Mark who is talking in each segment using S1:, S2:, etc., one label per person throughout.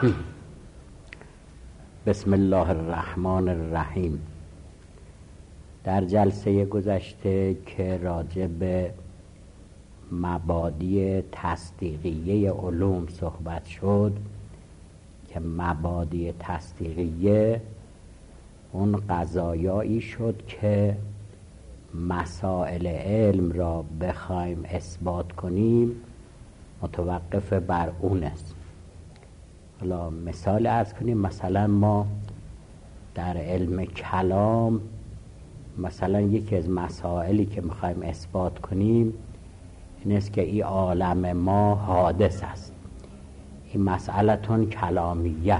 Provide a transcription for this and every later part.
S1: بسم الله الرحمن الرحیم. در جلسه گذشته که راجع به مبادی تصدیقیه علوم صحبت شد که مبادی تصدیقیه اون قضایایی شد که مسائل علم را بخوایم اثبات کنیم متوقف بر اون است. حالا مثال عرض کنیم، مثلا ما در علم کلام مثلا یکی از مسائلی که میخوایم اثبات کنیم این است که این عالم ما حادث است. این مسئلتون کلامیه.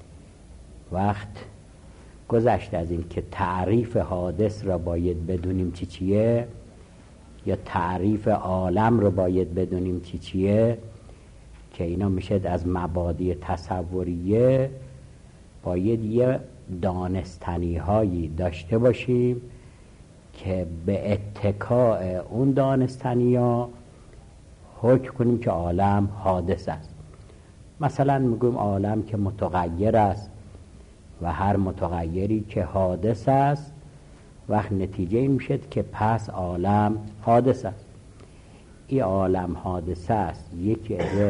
S1: وقت گذشت از این که تعریف حادث را باید بدونیم چیه یا تعریف عالم را باید بدونیم چیه، که اینا میشه از مبادی تصوریه باید یه دانستنی هایی داشته باشیم که به اتکاء اون دانستنی ها حکم کنیم که عالم حادث است. مثلا میگویم عالم که متغیر است و هر متغیری که حادث است، وقت نتیجه این میشه که پس عالم حادث است. این عالم حادث است یکی از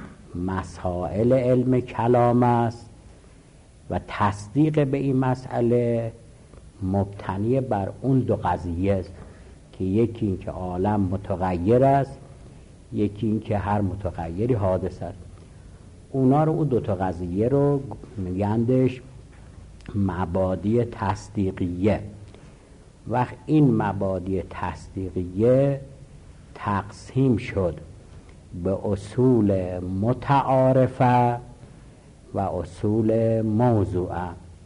S1: مسائل علم کلام است و تصدیق به این مسئله مبتنی بر اون دو قضیه است که یکی این که عالم متغیر است، یکی این که هر متغیری حادث است. اونا رو، اون دو تا قضیه رو میگندش مبادی تصدیقیه. وقت این مبادی تصدیقیه تقسیم شد به اصول متعارفه و اصول موضوعه.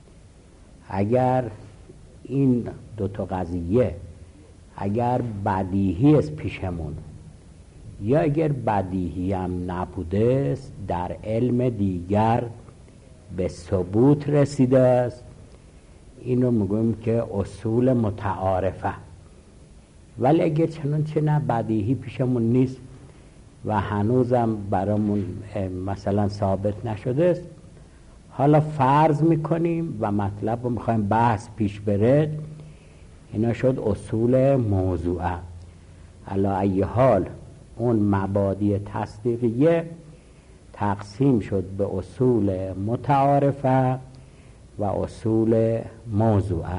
S1: اگر این دو تا قضیه اگر بدیهی است پیشمون یا اگر بدیهی هم نبوده است، در علم دیگر به ثبوت رسیده است، اینو میگویم که اصول متعارفه. ولی اگر چنانچه نه بدیهی پیشمون نیست و هنوزم برامون مثلا ثابت نشده است، حالا فرض میکنیم و مطلب رو میخوایم بحث پیش بره، اینا شد اصول موضوعه. علی ای حال اون مبادی تصدیقیه تقسیم شد به اصول متعارفه و اصول موضوعه.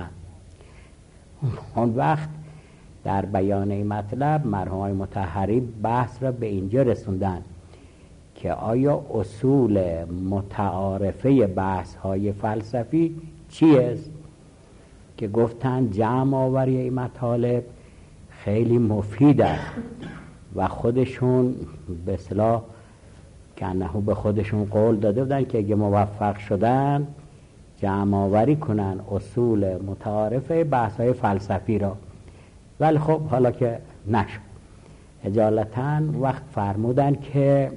S1: اون وقت در بیان این مطلب مرحومای مطهری بحث را به اینجا رسوندن که آیا اصول متعارفه بحث های فلسفی چیست؟ که گفتن جمع آوری این مطالب خیلی مفید است و خودشون به اصطلاح کنه به خودشون قول داده بودن که اگه موفق شدن جمع آوری کنن اصول متعارفه بحث های فلسفی را. ولی خب حالا که نشد، اجالتا وقت فرمودن که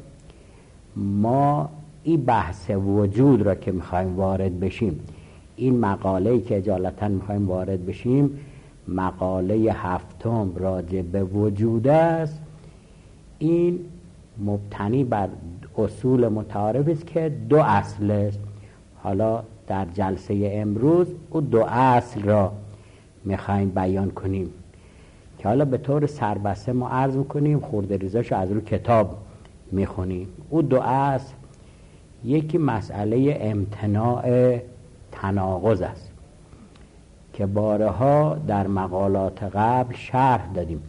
S1: ما این بحث وجود را که میخوایم وارد بشیم، این مقاله‌ای که اجالتا میخوایم وارد بشیم مقاله 7 راجع به وجود است، این مبتنی بر اصول متعارف است که 2 اصل است. حالا در جلسه امروز او 2 اصل را میخوایم بیان کنیم که حالا به طور سربسته ما عرض میکنیم، خورده ریزاشو از روی کتاب میخونیم. او 2 اصل، یکی مسئله امتناع تناقض است که بارها در مقالات قبل شرح دادیم.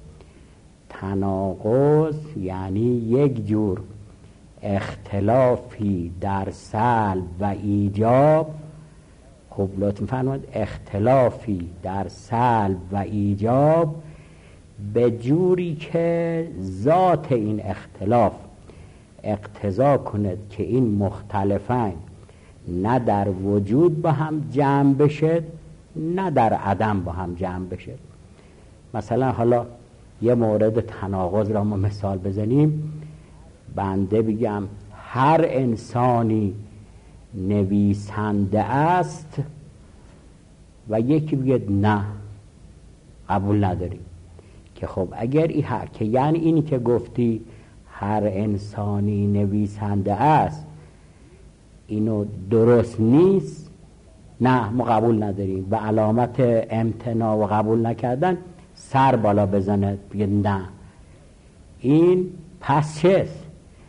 S1: تناقض یعنی یک جور اختلافی در سلب و ایجاب. خب لطفاً فرمایید، اختلافی در سلب و ایجاب به جوری که ذات این اختلاف اقتضا کند که این مختلفین نه در وجود با هم جمع بشد نه در عدم با هم جمع بشد. مثلا حالا یه مورد تناقض را ما مثال بزنیم. بنده بگم هر انسانی نویسنده است و یکی بگه نه، قبول نداریم. که خب اگر که یعنی اینی که گفتی هر انسانی نویسنده است، اینو درست نیست، نه ما قبول نداریم، و علامت امتناع و قبول نکردن سر بالا بزنه بگه نه. این پس چست؟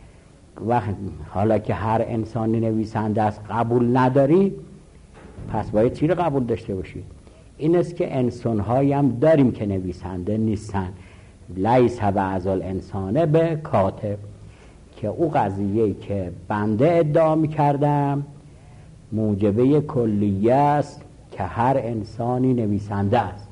S1: حالا که هر انسانی نویسنده است قبول نداری، پس باید چی رو قبول داشته باشید؟ این است که انسان‌هایی هم داریم که نویسنده نیستن. لیس بعض الانسان به کاتب، که او قضیه‌ای که بنده ادعا می‌کردم موجبه کلیه است که هر انسانی نویسنده است.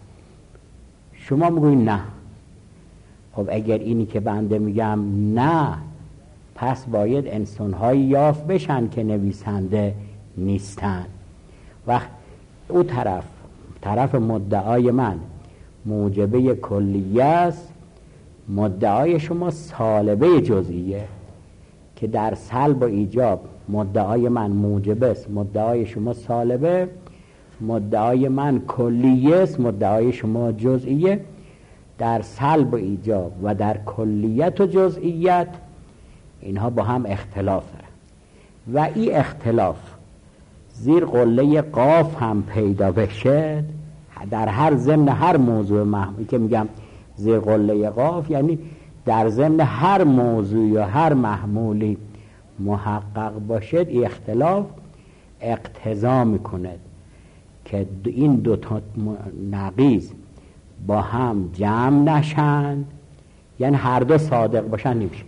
S1: شما میگوید نه. خب اگر اینی که بنده میگم نه، پس باید انسان‌هایی یافت بشن که نویسنده نیستن. وقت او طرف مدعای من موجبه کلیه است، مدعای شما سالبه جزئیه، که در سلب و ایجاب مدعای من موجب است، مدعای شما سالبه، مدعای من کلیه است، مدعای شما جزئیه. در سلب و ایجاب و در کلیت و جزئیت اینها با هم اختلاف دارن و این اختلاف زیر قله قاف هم پیدا بشه در هر ضمن هر موضوع محمولی، که میگم زیر قله قاف یعنی در ضمن هر موضوع یا هر محمولی محقق باشد، این اختلاف اقتضا میکنه که این دو تا نقیض با هم جمع نشن، یعنی هر دو صادق باشن نمیشه،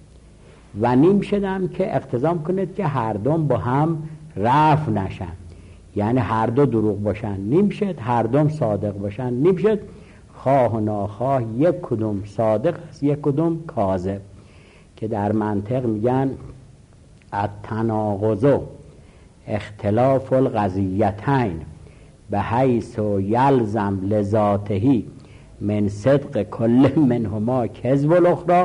S1: و نمیشه هم که اقتضا میکنه که هر دو با هم رفع نشن، یعنی هر دو دروغ باشن نمیشه، هر دو صادق باشن نمیشه. خواه و ناخواه یک کدوم صادق است یک کدوم کاذب، که در منطق میگن التناقض اختلاف القضیتین به حیث یلزم لذاته من صدق کل منهما کذب الاخری،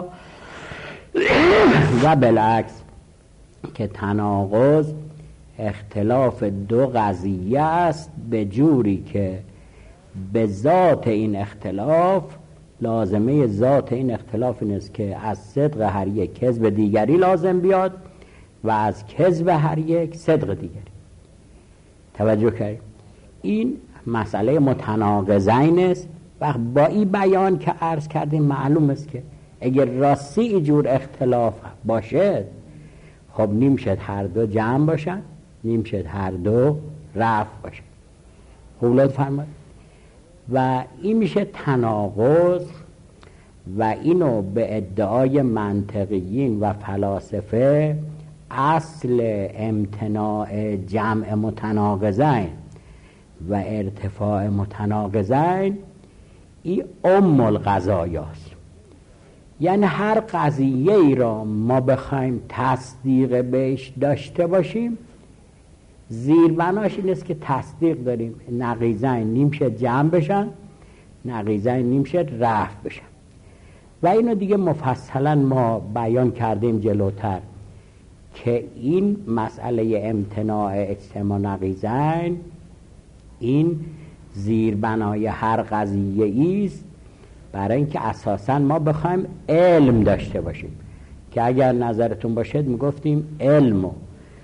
S1: و بالعکس که تناقض اختلاف دو قضیه است به جوری که به ذات این اختلاف، لازمه ذات این اختلاف این است که از صدق هر یک کذب دیگری لازم بیاد و از کذب هر یک صدق دیگری. توجه کنید، این مسئله متناقضین است و با این بیان که عرض کردیم معلوم است که اگر راستی اینجور اختلاف باشد، خب نمیشد هر دو جمع باشن، نمیشد هر دو رفع باشن. قولت فرماد. و این میشه تناقض، و اینو به ادعای منطقیین و فلاسفه اصل امتناع جمع متناقضین و ارتفاع متناقضین این القضایاست. یعنی هر قضیه ای را ما بخوایم تصدیق بهش داشته باشیم، زیربناش این است که تصدیق داریم نقیضین نمیشه جمع بشن، نقیضین نمیشه رفع بشن، و اینو دیگه مفصلا ما بیان کردیم جلوتر که این مسئله امتناع اجتماع نقیضین این زیربنای هر قضیه است، برای اینکه اساسا ما بخوایم علم داشته باشیم، که اگر نظرتون باشد میگفتیم علم و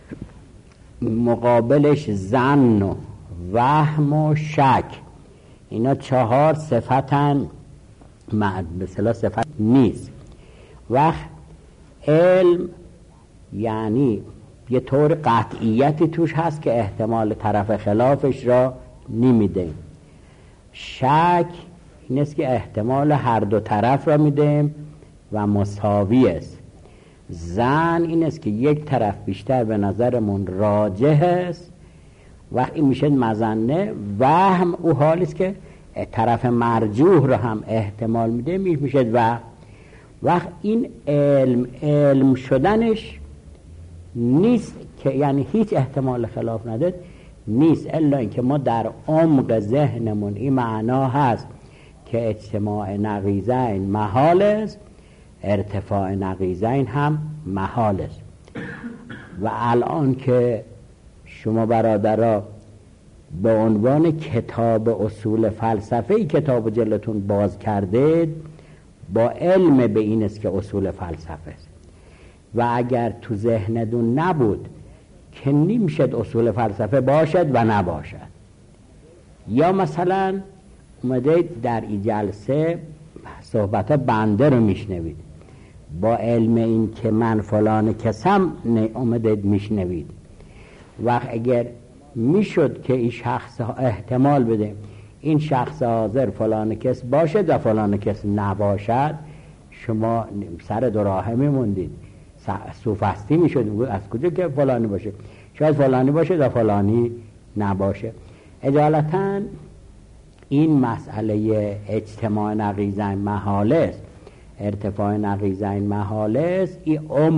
S1: مقابلش ظن و وهم و شک، اینا چهار صفتن، مثلا صفت نیست. وقت علم یعنی یه طور قطعیتی توش هست که احتمال طرف خلافش را نمیده. شک این است که احتمال هر دو طرف را میدیم و مساوی است. ظن این است که یک طرف بیشتر به نظرمون راجح است، وقتی میشه مظنه. وهم او حالی است که طرف مرجوح را هم احتمال میده، میشه وقت این علم شدنش نیست که یعنی هیچ احتمال خلاف نداره نیست، الا اینکه ما در عمق ذهنمون این معنا هست که اجتماع نقیضین محال است، ارتفاع نقیضین هم محال است. و الان که شما برادرها به عنوان کتاب اصول فلسفه کتاب جلتون باز کردید، با علم به این است که اصول فلسفه است، و اگر تو ذهنتون نبود که نمیشد اصول فلسفه باشد و نباشد. یا مثلا اومده در این جلسه صحبت بنده رو میشنوید، با علم این که من فلان کسم اومده میشنوید، وقت اگر میشد که این شخص احتمال بده این شخص حاضر فلان کس باشد و فلان کس نباشد، شما سر دو راهه میموندید، سوفستی میشد. از کجا که فلانی باشه؟ شاید فلانی باشه و فلانی نباشه. اجالتا این مسئله اجتماع نقیضین محال است، ارتفاع نقیضین محال است. این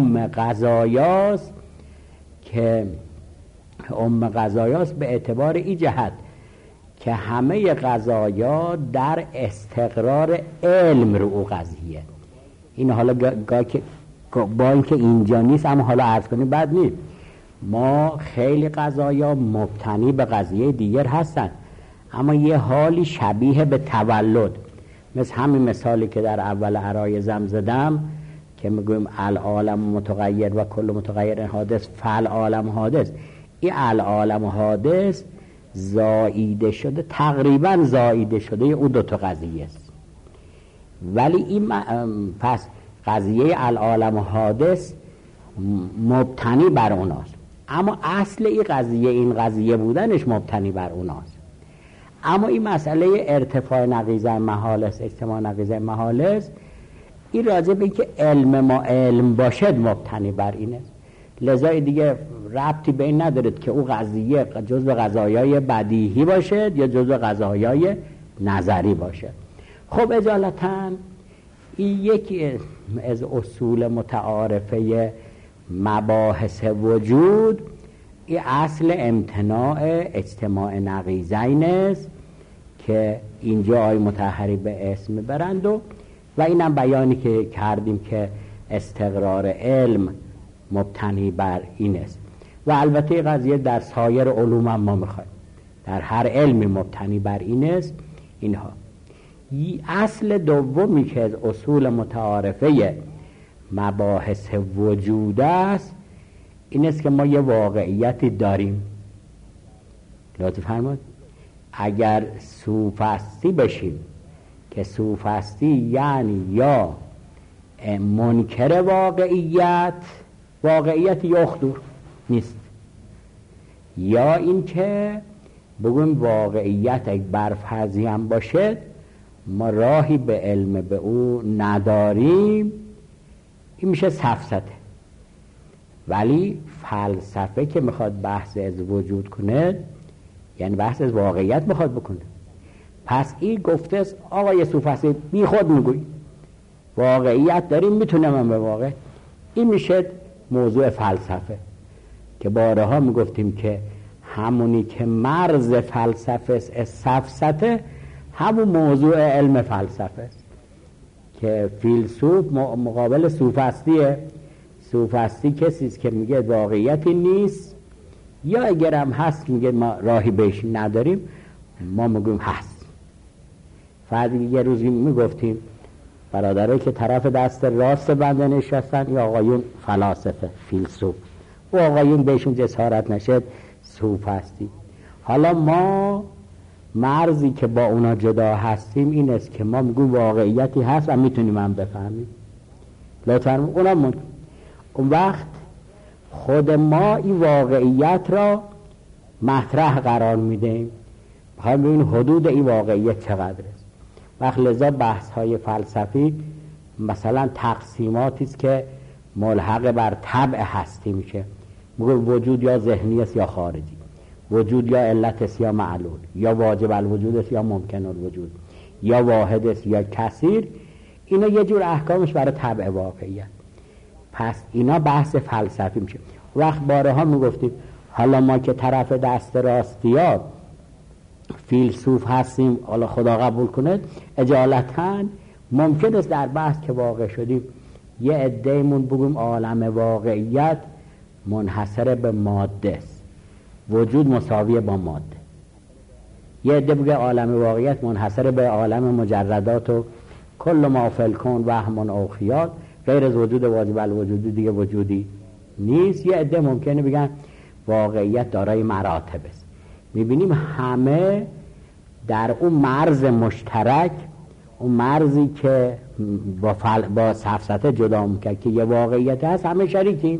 S1: قضایاست که قضایاست به اعتبار این جهت که همه قضایا در استقرار علم رو او قضیه. این حالا با اینکه اینجا نیست اما حالا عرض کنیم بد نیست. ما خیلی قضایا مبتنی به قضیه دیگر هستن، اما یه حالی شبیه به تولد، مثل همین مثالی که در اول عرایزم زدم که میگویم العالم متغیر و کل متغیر حادث فالعالم حادث. این العالم حادث زاییده شده، تقریبا زاییده شده او دوتا قضیه است. ولی این پس قضیه العالم حادث مبتنی بر اوناست، اما اصل این قضیه بودنش مبتنی بر اوناست. اما این مسئله ارتفاع نقیضین محال است، اجتماع نقیضین محال است، این راجع به که علم ما علم باشد مبتنی بر این است. لذا دیگه ربطی به این ندارد که او قضیه جزء قضایای بدیهی باشد یا جزء قضایای نظری باشد. خب اجالتا این یکی از اصول متعارفه مباحث وجود، این اصل امتناع اجتماع نقیضین است که اینجا آقای مطهری به اسم برند و اینم بیانی که کردیم که استقرار علم مبتنی بر این است. و البته قضیه در سایر علوم هم ما میخوایم، در هر علمی مبتنی بر این است. اینها اصل دومی که از اصول متعارفه مباحث وجود است این است که ما یه واقعیتی داریم. لطف فرمایید. اگر سوفستی بشیم که سوفستی یعنی یا منکر واقعیت یخدور نیست، یا این که بگویم واقعیت اگه برفرضی هم باشه ما راهی به علم به او نداریم، این میشه سفسطه. ولی فلسفه که میخواد بحث از وجود کنه یعنی بحث از واقعیت میخواد بکنه، پس این گفته است آقای سوفستی بی خود میگوی واقعیت داریم، میتونم من به واقع. این میشه موضوع فلسفه که بارها میگفتیم که همونی که مرز فلسفه است سفسطه، همون موضوع علم فلسفه است که فیلسوف مقابل سوفستیه. سوفستی کسی است که میگه واقعیتی نیست، یا اگرم هست میگه ما راهی بهش نداریم، ما میگیم هست. فرض یه روزی میگفتیم برادرایی که طرف دست راست بنده نشستن یا آقایون فلاسفه فیلسوف، و آقایون بهشون جسارت نشد سوفستی. حالا ما مرزی که با اونا جدا هستیم این است که ما میگیم واقعیتی هست و میتونیم هم بفهمیم. لطفاً اونا اون وقت خود ما این واقعیت را مطرح قرار میدیم، میخوایم ببینیم حدود این واقعیت چقدر است. وقت لذا بحث های فلسفی مثلا تقسیماتی است که ملحق بر طبع هستی میشه. میگه وجود یا ذهنی است یا خارجی، وجود یا علت است یا معلول، یا واجب الوجود است یا ممکن الوجود، یا واحد است یا کثیر. اینا یه جور احکامش برای طبع واقعیت. پس اینا بحث فلسفی میشه. وقت بارها میگفتیم حالا ما که طرف دست راستی‌ها فیلسوف هستیم، حالا خدا قبول کنه، اجالتا ممکن است در بحث که واقع شدیم یه عده‌مون بگیم عالم واقعیت منحصر به ماده است، وجود مساوی با ماده. یه عده بگه عالم واقعیت منحصر به عالم مجردات و کل ما فی الکون وهم او خیال، غیر از وجود واجب الوجود دیگه وجودی نیست. یه عده ممکنه بگن واقعیت دارای مراتب است. میبینیم همه در اون مرز مشترک، اون مرزی که با سفسطه جدا میکنه که یه واقعیت هست، همه شریکیم.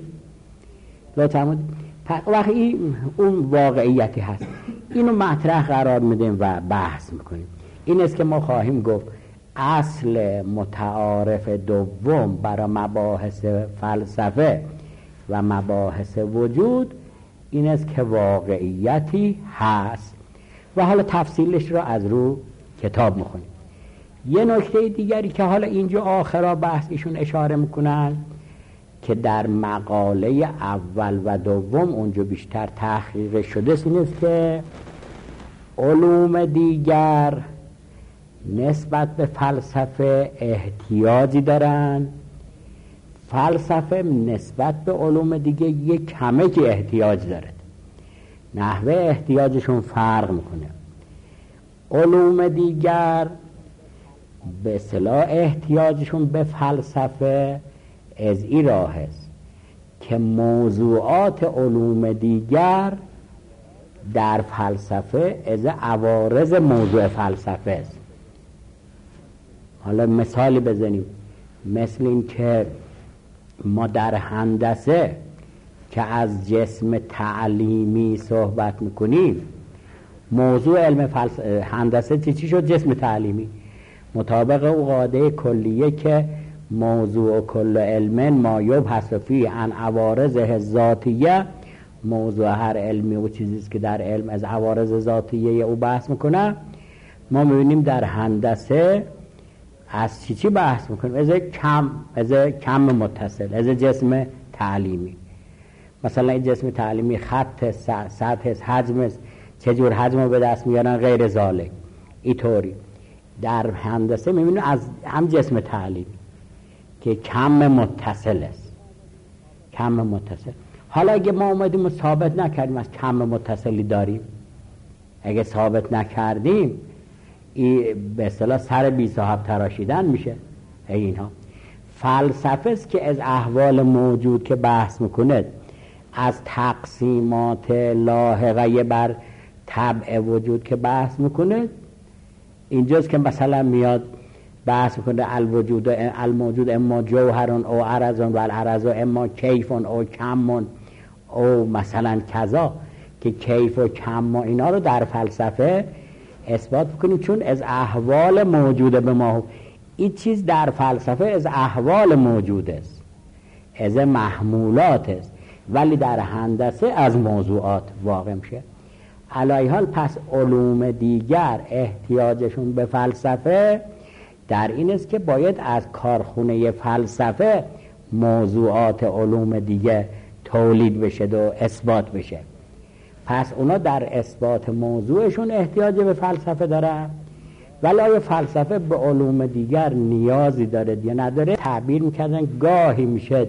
S1: وقتی اون واقعیتی هست، اینو مطرح قرار میدیم و بحث میکنیم. این است که ما خواهیم گفت اصل متعارف دوم برای مباحث فلسفه و مباحث وجود این است که واقعیتی هست و حالا تفصیلش رو از رو کتاب میخونیم. یه نکته دیگری که حالا اینجا آخرا بحث ایشون اشاره میکنن که در مقاله اول و دوم اونجا بیشتر تحقیق شده این است که علوم دیگر نسبت به فلسفه احتیاجی دارن، فلسفه نسبت به علوم دیگه یک کمه که احتیاج داره، نحوه احتیاجشون فرق میکنه. علوم دیگر به اصطلاح احتیاجشون به فلسفه از این راه است که موضوعات علوم دیگر در فلسفه از عوارض موضوع فلسفه است. حالا مثالی بزنیم، مثل این که ما در هندسه که از جسم تعلیمی صحبت میکنیم، موضوع علم هندسه چی شد؟ جسم تعلیمی. مطابق او قاعده کلیه که موضوع کل علم ما یبحث فیه عن عوارضه ذاتیه، موضوع هر علمی و چیزیست که در علم از عوارض ذاتیه او بحث میکنه. ما میبینیم در هندسه از چی بحث میکنیم؟ از کم متصل، از جسم تعلیمی. مثلا این جسم تعلیمی خط، سطح، حجم، چجور حجم رو به دست میارن، غیر ذالک. اینطوری در هندسه میبینیم از هم جسم تعلیمی که کم متصل است، کم متصل. حالا اگه ما اومدیم و ثابت نکردیم از کم متصلی داریم، اگه ثابت نکردیم به اصطلاح سر بی صاحب تراشیدن میشه. اینها فلسفه است که از احوال موجود که بحث میکنه، از تقسیمات لاحقه بر طبع وجود که بحث میکنه. اینجاست که مثلا میاد بحث میکنه الموجود اما جوهرون او عرضون و العرض اما کیفون او کمون او مثلا کذا، که کیف و کم اینا رو در فلسفه اثبات بکنیم چون از احوال موجوده به ما. این چیز در فلسفه از احوال موجود است، از محمولات است، ولی در هندسه از موضوعات واقع میشه. علی حال پس علوم دیگر احتیاجشون به فلسفه در این است که باید از کارخونه فلسفه موضوعات علوم دیگه تولید بشه و اثبات بشه. پس اونا در اثبات موضوعشون احتیاج به فلسفه دارن، ولی آیا فلسفه به علوم دیگر نیازی داره یا نداره؟ تعبیر میکردن گاهی میشه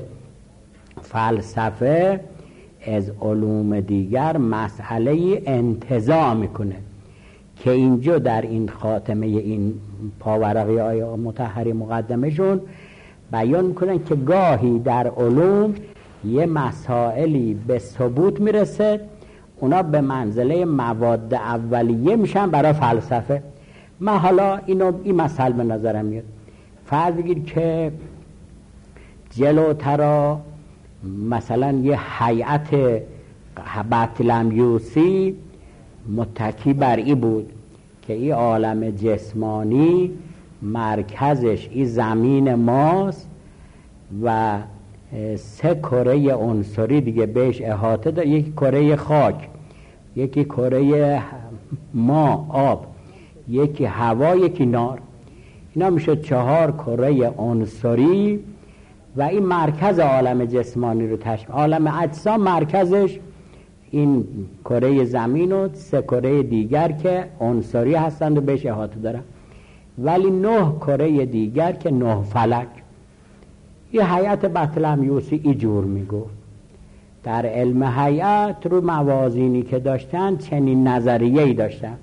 S1: فلسفه از علوم دیگر مسئله انتزاع میکنه که اینجا در این خاتمه این پاورقی آیه مطهری مقدمشون بیان میکنن که گاهی در علوم یه مسائلی به ثبوت میرسه، اونا به منزله مواد اولیه میشن برای فلسفه. من حالا این مسئله به نظرم میاد. فرض بگیر که جلوترا مثلا یه هیئت بطلمیوسی متکی بر ای بود که این عالم جسمانی مرکزش این زمین ماست و 3 کره عنصری دیگه بهش احاطه داره، یکی کره خاک، یکی کره ما آب، یکی هوا، یکی نار. اینا میشه 4 کره عنصری و این مرکز عالم جسمانی رو تشکیل. عالم اجسام مرکزش این کره زمین و 3 کره دیگر که عنصری هستند و بهش احاطه دارن، ولی 9 کره دیگر که 9 فلک. یه هیئت بطلمیوسی اینجور میگفت. در علم هیئت رو موازینی که داشتن چنین نظریه‌ای داشتن.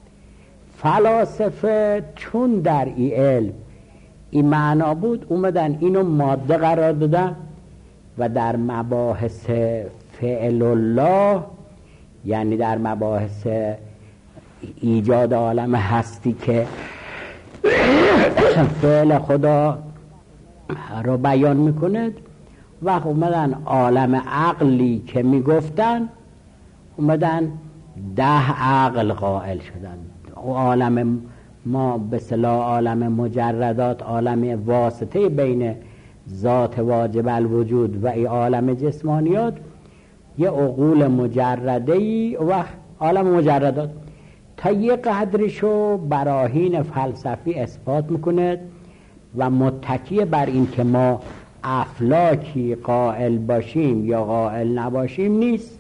S1: فلاسفه چون در این علم این معنا بود، اومدن اینو ماده قرار دادن و در مباحث فعل الله یعنی در مباحث ایجاد عالم هستی که فعل خدا رو بیان میکنه، وقت اومدن عالم عقلی که میگفتن اومدن 10 عقل قائل شدن. عالم ما به اصطلاح عالم مجردات، عالم واسطه بین ذات واجب الوجود و ای عالم جسمانیات، یه عقول مجرده‌ای و عالم مجردات تا یه قدرشو براهین فلسفی اثبات میکنه و متکی بر این که ما افلاکی قائل باشیم یا قائل نباشیم نیست،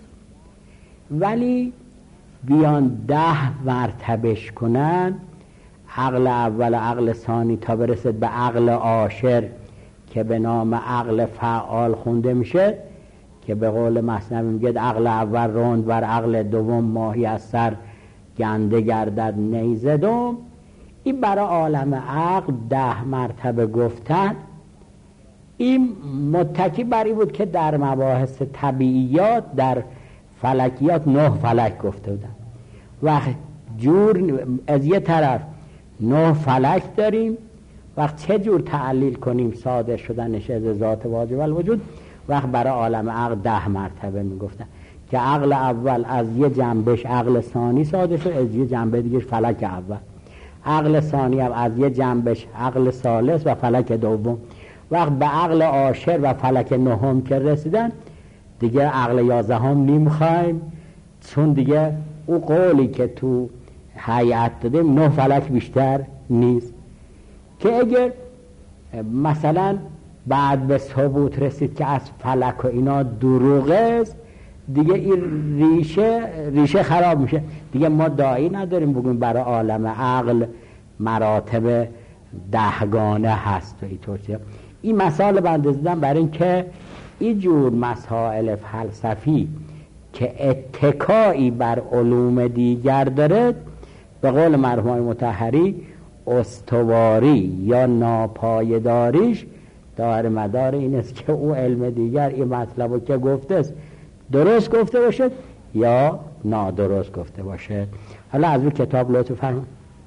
S1: ولی بیان 10 مرتبهش کنن، عقل اول عقل ثانی تا برسد به عقل عاشر که به نام عقل فعال خونده میشه، که به قول مثنوی میگه عقل اول روند بر عقل دوم ماهی از سر گنده گردد نیزه دوم. این برای عالم عقل 10 مرتبه گفتن. این متکی بر این بود که در مباحث طبیعیات در فلکیات 9 فلک گفته بودن و جور از یه طرف 9 فلک داریم. وقت چه جور تعلیل کنیم صادر شدنش از ذات واجب الوجود، وقت برای عالم عقل 10 مرتبه میگفتن که عقل اول از یه جنبش عقل ثانی صادر شد، از یه جنبه دیگه فلک اول، عقل ثانی هم از یه جنبش عقل ثالث و فلک دوم. وقت به عقل عاشر و فلک نهم که رسیدن دیگه عقل 11 هم نمیخوایم، چون دیگه او قولی که تو هیئت دادیم 9 فلک بیشتر نیست. که اگر مثلا بعد به ثبوت رسید که از فلک و اینا دروغه است، دیگه این ریشه خراب میشه. دیگه ما داعی نداریم بگیم برای عالم عقل مراتب 10 گانه هست و اینطور. این مسائل بندازدن برای این که این جور مسائل فلسفی که اتکایی بر علوم دیگر داره، به قول مرحوم مطهری استواری یا ناپایداریش دار مدار این است که او علم دیگر این مطلبو که گفته است درست گفته باشد یا نادرست گفته باشد. حالا از اون کتاب لطف فرمایید.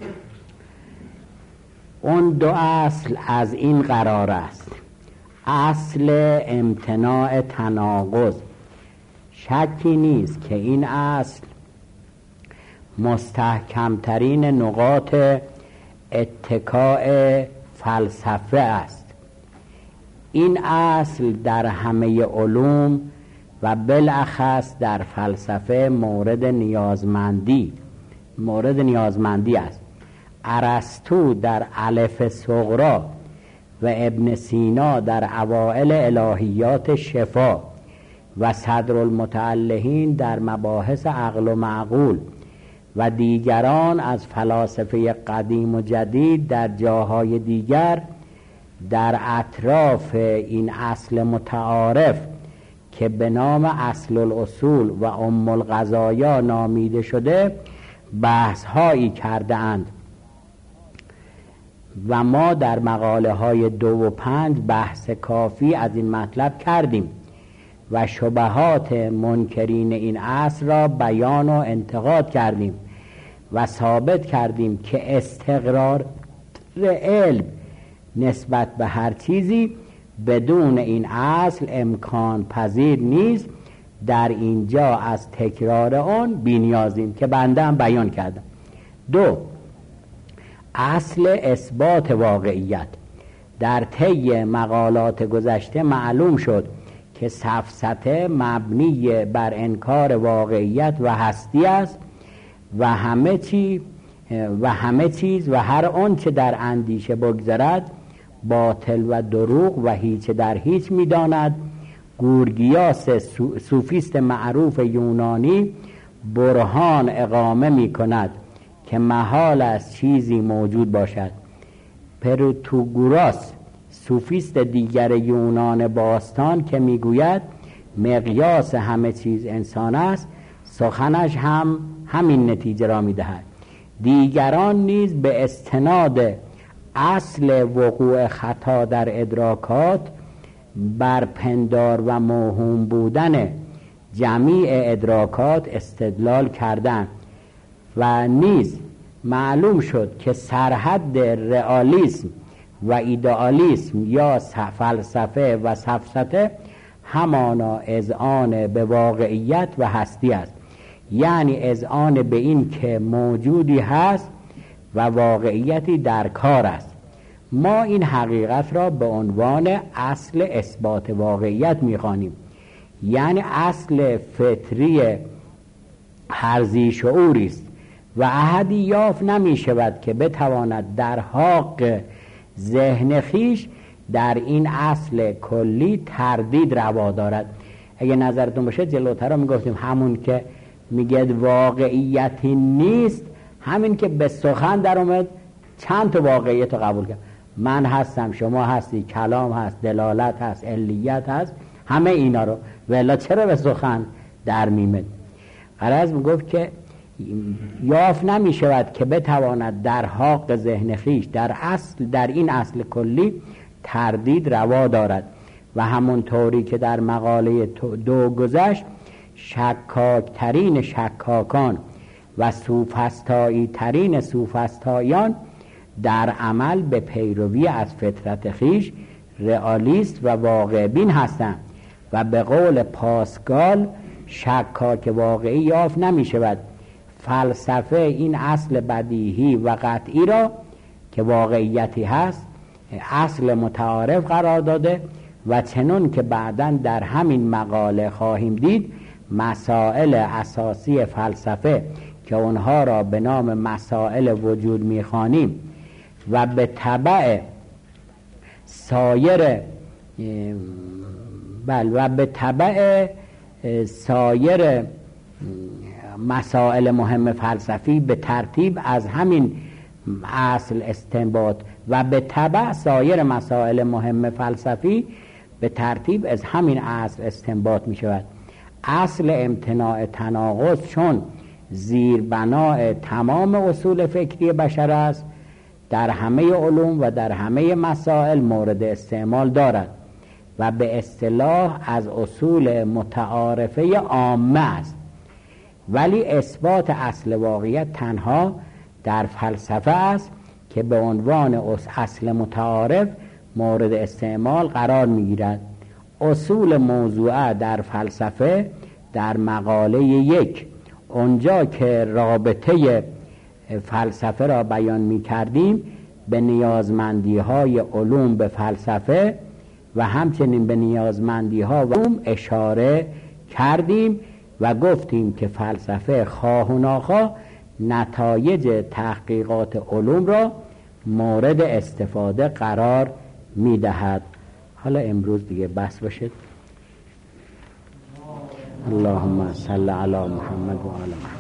S1: اون 2 اصل از این قرار است: اصل امتناع تناقض. شکی نیست که این اصل مستحکمترین نقاط اتکاء فلسفه است. این اصل در همه علوم و بالاخص در فلسفه مورد نیازمندی است. ارسطو در الف صغرا و ابن سینا در اوائل الهیات شفا و صدرالمتعلهین در مباحث عقل و معقول و دیگران از فلاسفه قدیم و جدید در جاهای دیگر در اطراف این اصل متعارف که به نام اصل الاصول و ام القضایا نامیده شده بحث هایی کرده اند و ما در مقاله های 2 و 5 بحث کافی از این مطلب کردیم و شبهات منکرین این اصل را بیان و انتقاد کردیم و ثابت کردیم که استقرار علم نسبت به هر چیزی بدون این اصل امکان پذیر نیست. در اینجا از تکرار آن بی‌نیازیم که بنده هم بیان کردم. 2. اصل اثبات واقعیت. در طی مقالات گذشته معلوم شد که سفسطه مبنی بر انکار واقعیت و هستی است و همه چیز و هر آنچه در اندیشه بگذرد باطل و دروغ و هیچ در هیچ می‌داند. گورگیاس صوفیست معروف یونانی برهان اقامه می‌کند که محال است چیزی موجود باشد. پروتوگوراس صوفیست دیگر یونان باستان که میگوید مقیاس همه چیز انسان است، سخنش هم همین نتیجه را میدهد. دیگران نیز به استناد اصل وقوع خطا در ادراکات بر پندار و موهوم بودن جمیع ادراکات استدلال کردند و نیز معلوم شد که سرحد رئالیسم و ایدئالیسم یا فلسفه و سفسطه همانا اذعان به واقعیت و هستی است، یعنی اذعان به این که موجودی هست و واقعیتی در کار است. ما این حقیقت را به عنوان اصل اثبات واقعیت می‌خوانیم، یعنی اصل فطری هر ذی شعوری است و احدی یافت نمی شود که بتواند در حق ذهن خیش در این اصل کلی تردید روا دارد. اگه نظرتون باشه جلوتر رو میگفتیم همون که میگه واقعیتی نیست، همین که به سخن در اومد چند تا واقعیت رو قبول کرد، من هستم، شما هستی، کلام هست، دلالت هست، علیت هست، همه اینا رو، ولی چرا به سخن در میمد؟ غرض میگفت که یافت نمی شود که بتواند در حق ذهن خیش در این اصل کلی تردید روا دارد و همونطوری که در مقاله 2 گذشت، شکاکترین شکاکان و سوفسطایی ترین سوفسطایان در عمل به پیروی از فطرت خیش رئالیست و واقع بین هستند و به قول پاسکال شکاک واقعی یافت نمی شود. فلسفه این اصل بدیهی و قطعی را که واقعیتی هست اصل متعارف قرار داده و چنون که بعداً در همین مقاله خواهیم دید، مسائل اساسی فلسفه که اونها را به نام مسائل وجود می‌خوانیم و به تبع سایر مسائل مهم فلسفی به ترتیب از همین اصل استنباط و به تبع سایر مسائل مهم فلسفی به ترتیب از همین اصل استنباط می شود. اصل امتناع تناقض چون زیربنای تمام اصول فکری بشر است، در همه علوم و در همه مسائل مورد استعمال دارد و به اصطلاح از اصول متعارفه عامه است، ولی اثبات اصل واقعیت تنها در فلسفه است که به عنوان اصل متعارف مورد استعمال قرار می‌گیرد. اصول موضوعه در فلسفه در مقاله 1 اونجا که رابطه فلسفه را بیان می‌کردیم به نیازمندی‌های علوم به فلسفه و همچنین به نیازمندی‌ها و علوم اشاره کردیم و گفتیم که فلسفه خواه و ناخواه نتایج تحقیقات علوم را مورد استفاده قرار می‌دهد. حالا امروز دیگه بس باشد. اللهم صل علی محمد و آل محمد.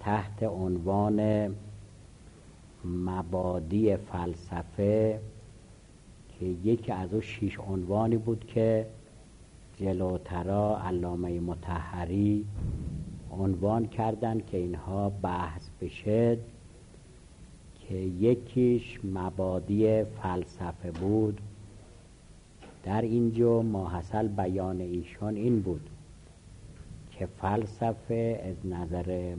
S1: تحت عنوان مبادی فلسفه که یکی از اون 6 عنوانی بود که جلوترا علامه مطهری عنوان کردن که اینها بحث بشه، که یکیش مبادی فلسفه بود. در اینجا ماحصل بیان ایشان این بود که فلسفه از نظر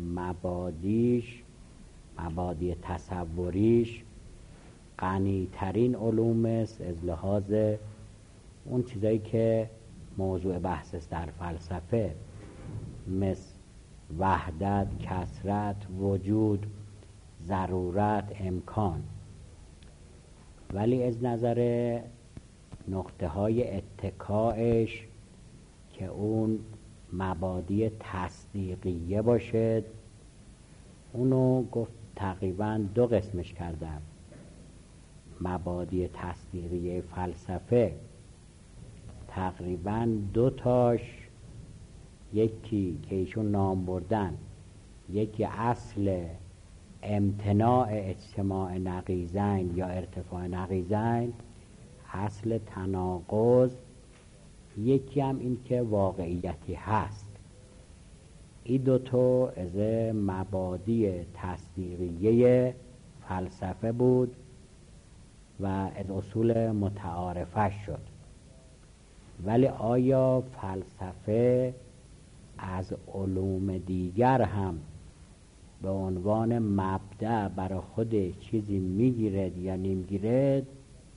S1: مبادی تصوریش غنی‌ترین علوم است از لحاظ اون چیزایی که موضوع بحث است در فلسفه، مثل وحدت، کثرت، وجود، ضرورت، امکان. ولی از نظر نقطه های اتکاش که اون مبادی تصدیقیه باشد، اونو گفت تقریبا 2 قسمش کردم. مبادی تصدیقیه فلسفه تقریبا 2 تاش، یکی که ایشون نام بردن، یکی اصل امتناع اجتماع نقیضین یا ارتفاع نقیضین، اصل تناقض، یکی هم این که واقعیتی هست. این 2 تا از مبادی تصدیقیه فلسفه بود و از اصول متعارفش شد. ولی آیا فلسفه از علوم دیگر هم به عنوان مبدأ برای خودش چیزی میگیرد یا نمیگیرد؟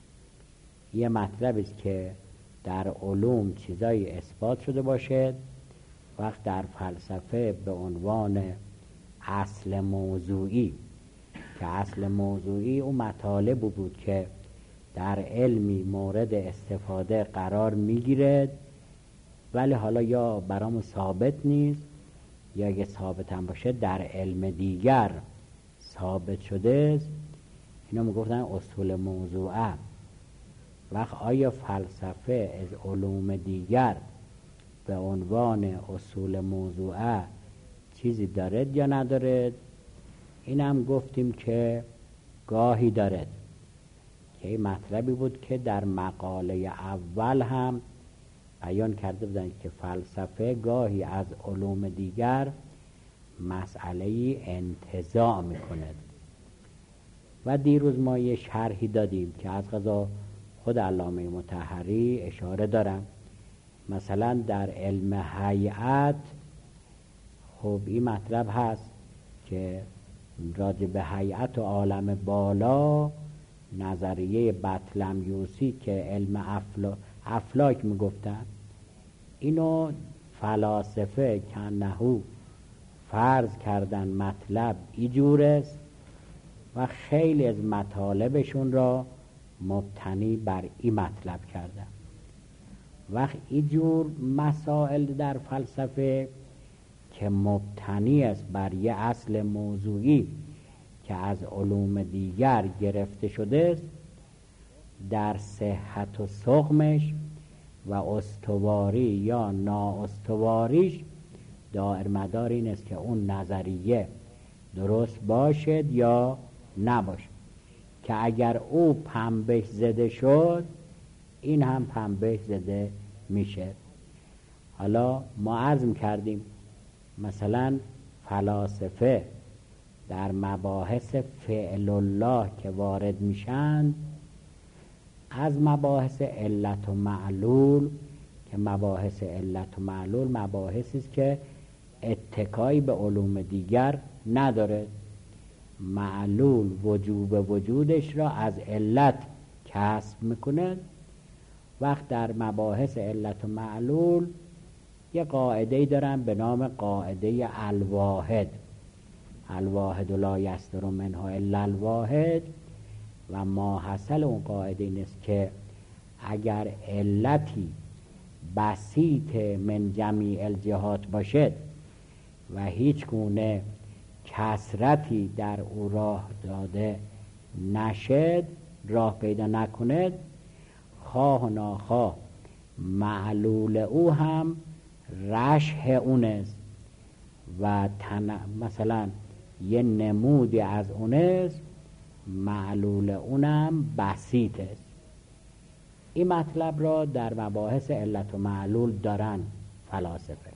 S1: یه مطلب است که در علوم چیزایی اثبات شده باشد، وقت در فلسفه به عنوان اصل موضوعی، که اصل موضوعی اون مطالب بود که در علمی مورد استفاده قرار میگیرد، ولی حالا یا برام ثابت نیست، یا اگه ثابت هم باشه در علم دیگر ثابت شده است. اینا میگفتن اصول موضوعه. وقت آیا فلسفه از علوم دیگر به عنوان اصول موضوعه چیزی دارد یا ندارد؟ این هم گفتیم که گاهی دارد، که این مطلبی بود که در مقاله اول هم بیان کرده بودن که فلسفه گاهی از علوم دیگر مسئله انتزاع میکند. و دیروز ما یه شرحی دادیم که از قضا خود علامه مطهری اشاره دارم. مثلا در علم هیئت خب این مطلب هست که راجع به هیئت و عالم بالا نظریه بطلمیوسی که علم افلاک میگفتن، اینو فلاسفه کنهو فرض کردن مطلب ایجور است و خیلی از مطالبشون را مبتنی بر این مطلب کردن. وقت ایجور مسائل در فلسفه که مبتنی است بر یه اصل موضوعی که از علوم دیگر گرفته شده است، در صحت و سقمش و استواری یا نااستواریش دائر مدار این است که اون نظریه درست باشد یا نباشد، که اگر او پنبه زده شد این هم پنبه زده میشه. حالا ما عرض کردیم مثلا فلاسفه در مباحث فعل الله که وارد میشن، از مباحث علت و معلول، که مباحث علت و معلول مباحثی است که اتکایی به علوم دیگر نداره، معلول وجوب وجودش را از علت کسب میکنه. وقت در مباحث علت و معلول یه قاعده‌ای دارن به نام قاعده الواحد، الواحد لا یصدر منها الا الواحد، و ماحصل اون قاعده این است که اگر علتی بسیط من جمیع الجهات باشد و هیچ گونه کثرتی در او راه داده نشد، راه پیدا نکند، خواه و ناخواه معلول او هم رشح اون است و مثلا یه نمودی از اون است، معلول اونم بسیط است. این مطلب را در مباحث علت و معلول دارن فلاسفه.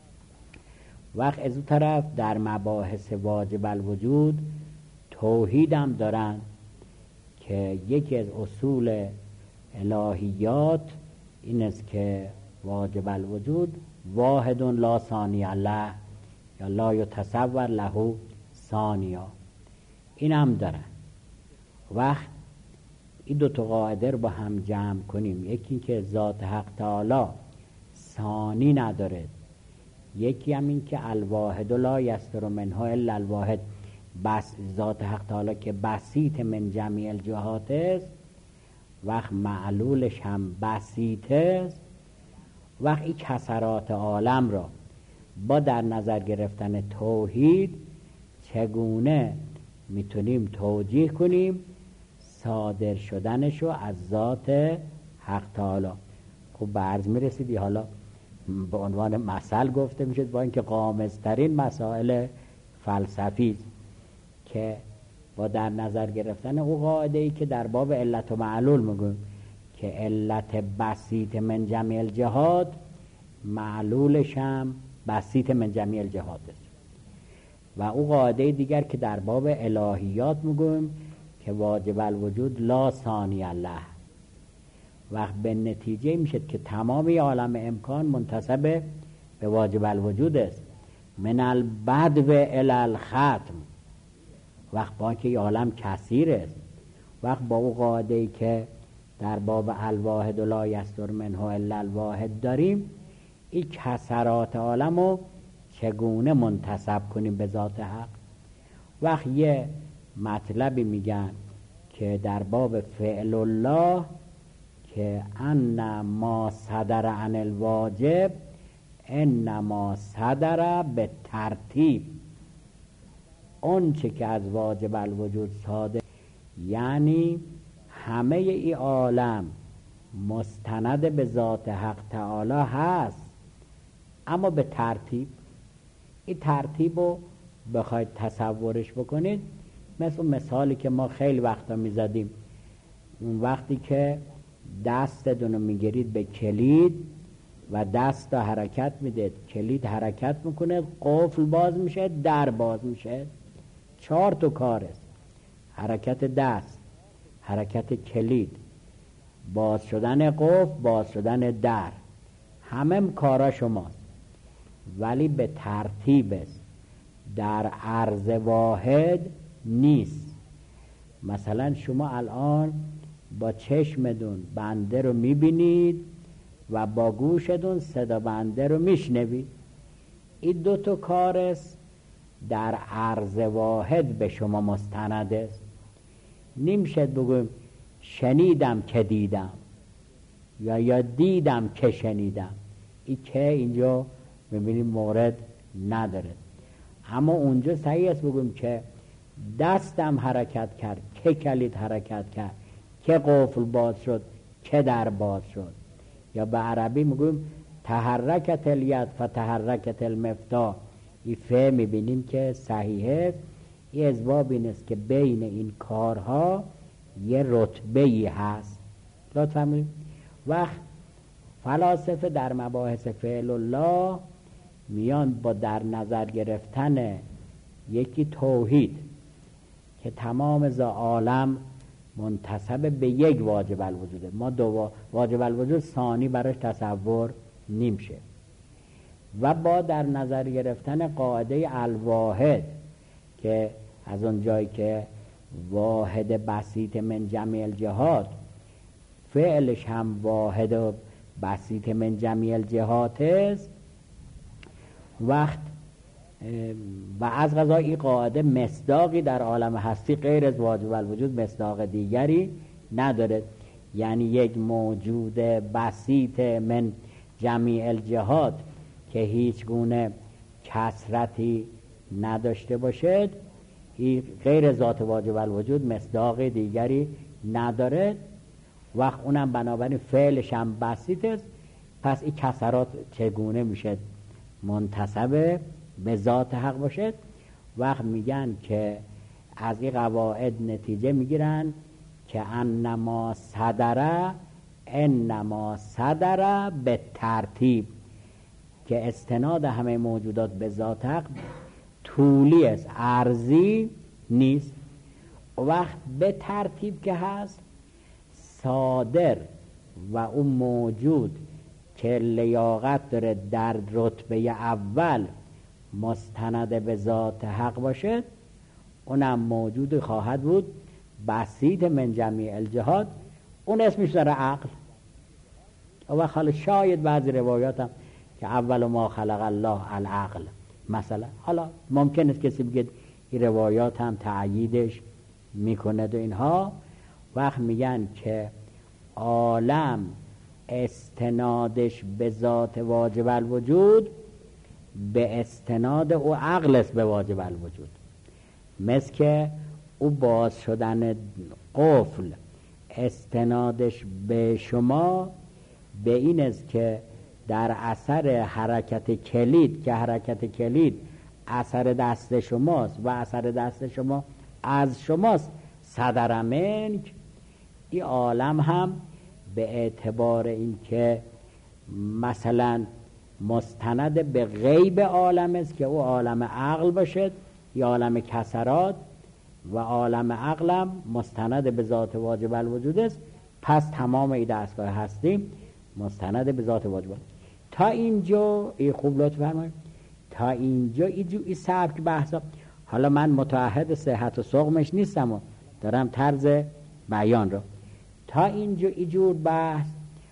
S1: وقت از اون طرف در مباحث واجب الوجود توحید هم دارن که یکی از اصول الهیات این است که واجب الوجود واحد لا ثانی له یا لا یتصور له ثانیه، این هم دارن. وقت این دو تا قاعده رو با هم جمع کنیم، یکی که ذات حق تعالی ثانی نداره، یکی هم این که الواحد لا یصدر منه الا الواحد، بس ذات حق تعالی که بسیط من جمیع الجهات است، وقت معلولش هم بسیط است. وقت این کسرات عالم را با در نظر گرفتن توحید چگونه میتونیم توجیه کنیم صادر شدنشو از ذات حق تعالی. خب به عرض میرسیدی، حالا به عنوان مثل گفته میشد با اینکه غامض‌ترین مسائل فلسفی که با در نظر گرفتن او قاعده‌ای که در باب علت و معلول میگویم که علت بسیط من جمیع الجهات، معلولش هم بسیط من جمیع الجهات است. و او قاعده دیگر که در باب الهیات میگویم که واجب الوجود لا ثانی له، وقت به نتیجه میشه که تمام عالم امکان منتسب به واجب الوجود است، من البدو الی الختم. وقت با که عالم کثیر است، وقت با او قاعده‌ای که در باب الواحد لا یصدر منه الا الواحد داریم، این کثرات عالم رو چگونه منتسب کنیم به ذات حق. وقت یه مطلبی میگن که در باب فعل الله که ان ما صدر عن الواجب انما صدر به ترتیب، اون چه که از واجب الوجود صادر، یعنی همه ای عالم مستند به ذات حق تعالی هست، اما به ترتیب. این ترتیب رو بخواید تصورش بکنید مثل مثالی که ما خیلی وقتا میزدیم، اون وقتی که دستتون رو میگیرید به کلید و دست رو حرکت میدید، کلید حرکت میکنه، قفل باز میشه، در باز میشه. 4 تا کار است: حرکت دست، حرکت کلید، باز شدن قفل، باز شدن در، همه کارا شماست، ولی به ترتیب است، در عرض واحد نیست. مثلا شما الان با چشمتون بنده رو میبینید و با گوشتون صدا بنده رو میشنوید، این 2 تا کار است در عرض واحد به شما مستند است. نمیشد بگویم شنیدم که دیدم یا دیدم که شنیدم، این که اینجا میبینیم مورد نداره. اما اونجا صحیح است بگویم که دستم حرکت کرد، که کلید حرکت کرد، که قفل باز شد، که در باز شد. یا به عربی میگویم تحرکت الید فتحرکت المفتاح، این فه میبینیم که صحیحه. این ازباب این است که بین این کارها یه رتبه‌ای هست. لطفا می‌بینیم وقت فلاسفه در مباحث فعل الله میان با در نظر گرفتن یکی توحید که تمام عالم منتسب به یک واجب الوجوده، ما 2 واجب الوجود ثانی براش تصور نمیشه، و با در نظر گرفتن قاعده الواحد که از اون جایی که واحد بسیط من جمیع الجهات، فعلش هم واحد و بسیط من جمیع الجهات است. وقت و از قضا این قاعده مصداقی در عالم هستی غیر از واجب الوجود مصداق دیگری نداره، یعنی یک موجود بسیط من جمیع الجهات که هیچ گونه کثرتی نداشته باشد، غیر ذات واجب الوجود مصداق دیگری نداره. وقت اونم بنابراین فعلش هم بسیط است، پس این کثرات چگونه میشه منتسب به ذات حق باشد؟ وقت میگن که از این قواعد نتیجه میگیرن که انما صدره به ترتیب، که استناد همه موجودات به ذات حق طولی است، عرضی نیست. وقت به ترتیب که هست صادر و اون موجود که لیاقت داره در رتبه اول مستند به ذات حق باشد، اونم موجود خواهد بود بسیط من جمیع الجهات، اون اسمش داره عقل. و حالا شاید بعضی روایات هم که اول ما خلق الله العقل مثلا، حالا ممکن است کسی بگه این روایات هم تأییدش میکند و اینها. وقت میگن که عالم استنادش به ذات واجب الوجود به استناد او عقل است به واجب الوجود، مثل که او باز شدن قفل استنادش به شما به این است که در اثر حرکت کلید، که حرکت کلید اثر دست شماست و اثر دست شما از شماست، صدر منک، این عالم هم به اعتبار این که مثلا مستند به غیب عالم است که او عالم عقل باشد یا عالم کسرات، و عالم عقلم مستند به ذات واجب الوجود است. پس تمام این دستگاه هستیم مستند به ذات واجب. تا اینجا این خوب لطف فرمایید، تا اینجا این سبک بحثا. حالا من متعهد صحت و سقمش نیستم و دارم طرز بیان رو. تا اینجا اینجور بحث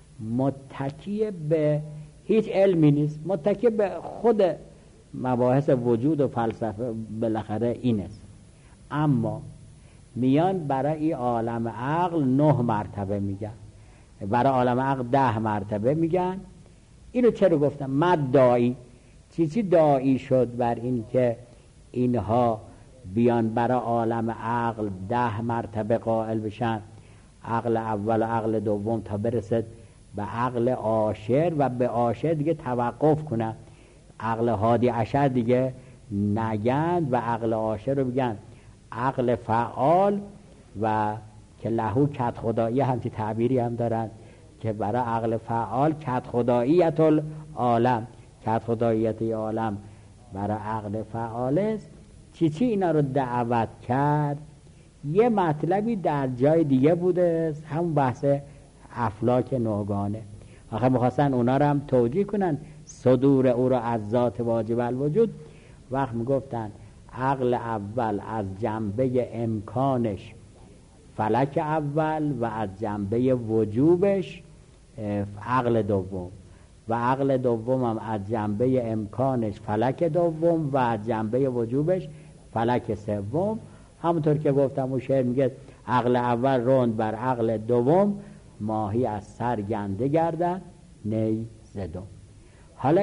S1: متکی به هیچ علمی نیست، متکی به خود مباحث وجود و فلسفه بالاخره این است. اما میان برای این عالم عقل 9 مرتبه میگن، برای عالم عقل 10 مرتبه میگن. اینو چرا گفتم؟ مدعی چی داعی شد بر این که اینها بیان برای عالم عقل 10 مرتبه قائل بشن، عقل اول و عقل دوم، تا برسد به عقل عاشر و به عاشر دیگه توقف کنن، عقل هادی عشر دیگه نگند و عقل عاشر رو بگن عقل فعال، و که لهو کت خدایی همچی تعبیری هم دارن که برای عقل فعال کت خداییت العالم، کت خداییت عالم برای عقل فعال است. چی اینا رو دعوت کرد؟ یه مطلبی در جای دیگه بوده، همون بحث افلاک نوگانه. آخه میخواستن اونا رو هم توجیه کنن، صدور او رو از ذات واجب الوجود. وقت میگفتن عقل اول از جنبه امکانش فلک اول و از جنبه وجوبش عقل دوم، و عقل دوم هم از جنبه امکانش فلک دوم و از جنبه وجوبش فلک سوم. همونطور که گفتم اون شعر میگه عقل اول روند بر عقل دوم، ماهی از سر گنده گردد نی زدم. حالا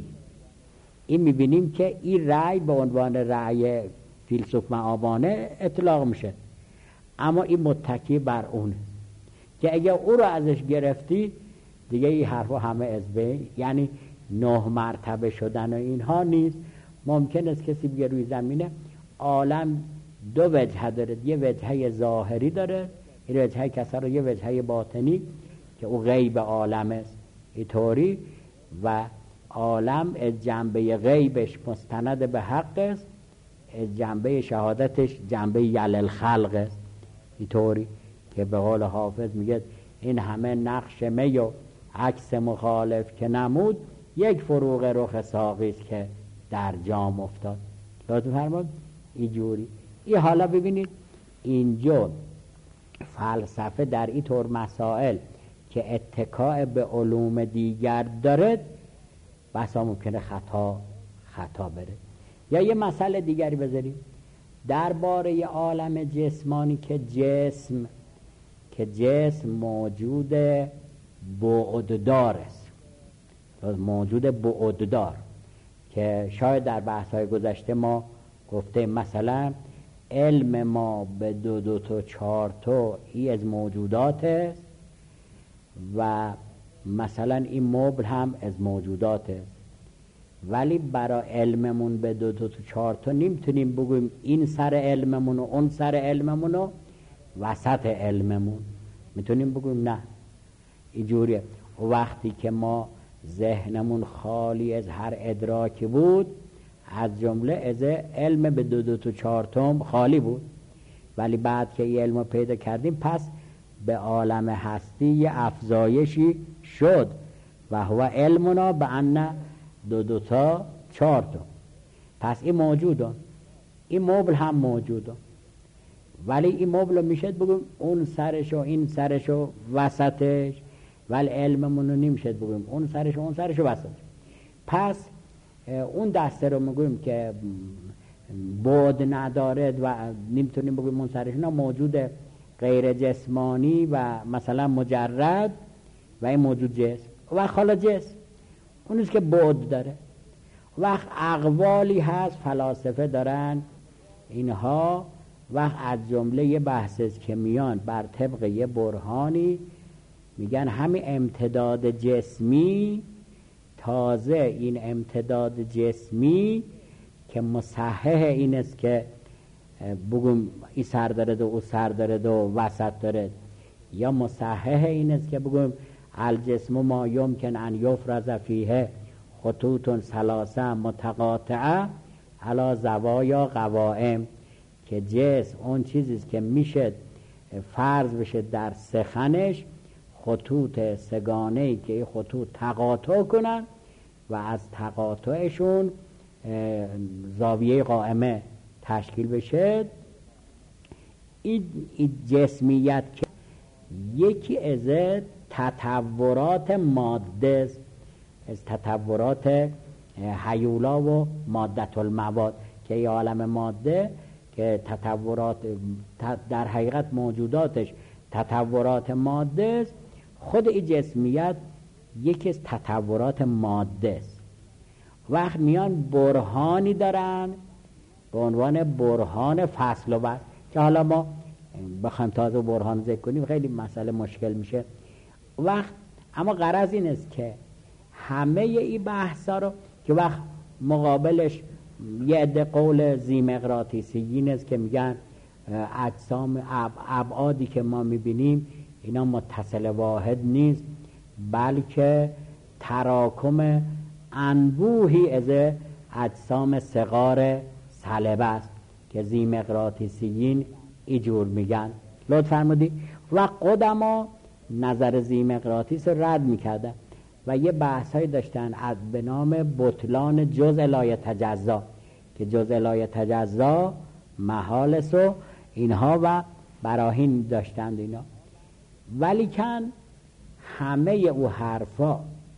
S1: این میبینیم که این رأی به عنوان رأی فیلسوف معابانه اطلاق میشه، اما این متکی بر اونه که اگه او رو ازش گرفتی دیگه این حرفا همه ازبه، یعنی 9 مرتبه شدن و اینها نیست. ممکن است کسی بگه روی زمینه عالم 2 وجه داره، یه وجهه ظاهری داره، این وجهه کسر رو، یه وجهه باطنی که او غیب عالم است اینطوری، و عالم از جنبه غیبش مستند به حق است، از جنبه شهادتش جنبه یلل خلق است اینطوری که به قول حافظ میگه این همه نقش می و عکس مخالف که نمود، یک فروغ رخ ساقی است که در جام افتاد. لطف فرمود اینجوری. این حالا ببینید اینجا فلسفه در این طور مسائل که اتکاء به علوم دیگر دارد بسا ممکنه خطا بره. یا یه مسئله دیگری بذاریم درباره عالم جسمانی که جسم موجود بعددار است، موجود بعددار که شاید در بحث‌های گذشته ما گفته مثلا علم ما به 2 تا 4 تا ای از موجودات است و مثلا این مبل هم از موجودات است ولی برای علممون به 2 تا 4 تا نمیتونیم بگویم این سر علممون و اون سر علممون و وسط علممون. میتونیم بگویم نه اینجوریه. وقتی که ما ذهنمون خالی از هر ادراکی بود، از جمله از علم به 2 تا 4 تا خالی بود، ولی بعد که این علم پیدا کردیم پس به عالم هستی یه افزایشی شد و هو علمنا به ان 2 تا 4 تا. پس این موجوده، این مبل هم موجوده، ولی این مبل میشه بگیم اون سرش و این سرش و وسطش، ولی علممون رو نمیشه بگیم اون سرش و اون سرش و وسطش. پس اون دسته رو میگویم که بعد نداره و نمیتونیم بگیم اون سرش، نه موجود غیر جسمانی و مثلا مجرد و این موجود جسم و خالا جسم اونیست که بعد داره. وقت اقوالی هست فلاسفه دارن اینها، وقت از جمله یه بحث که میان بر طبق یه برهانی میگن همین امتداد جسمی، تازه این امتداد جسمی که مصحح این است که بگم این سر دارد و او سر دارد و وسط دارد، یا مصحح این است که بگم الجسم ما یمکن ان یفرز فیه خطوط ثلاثه متقاطعه علی زوایا قوائم، که جسم اون چیزیست که میشه فرض بشه در سخنش خطوط سگانه‌ای که این خطوط تقاطع کنن و از تقاطعشون زاویه قائمه تشکیل بشه. این جسمیت که یکی از تطورات ماده است، از تطورات هیولا و مادة المواد، که این عالم ماده که تطورات در حقیقت موجوداتش تطورات ماده است، خود این جسمیت یکی از تطورات ماده است. وقت میان برهانی دارن به عنوان برهان فصل و وصل، که حالا ما بخوایم تازه برهان ذکر کنیم خیلی مسئله مشکل میشه. وقت اما غرض این است که همه این بحثا رو که وقت مقابلش یه عده قول ذیمقراطیسیین است که میگن اجسام ابعادی که ما میبینیم اینا متصل واحد نیست، بلکه تراکم انبوهی از اجسام صغار سلبه است، که ذیمقراطیسیین اینجور میگن. لطف فرمودی. و قدما نظر ذیمقراطیس رد میکردن و یه بحثایی داشتن از به نام بطلان جزء لا یتجزا، که جزء لا یتجزا محال است و اینها و براهین داشتند اینا. ولیکن همه او حرفا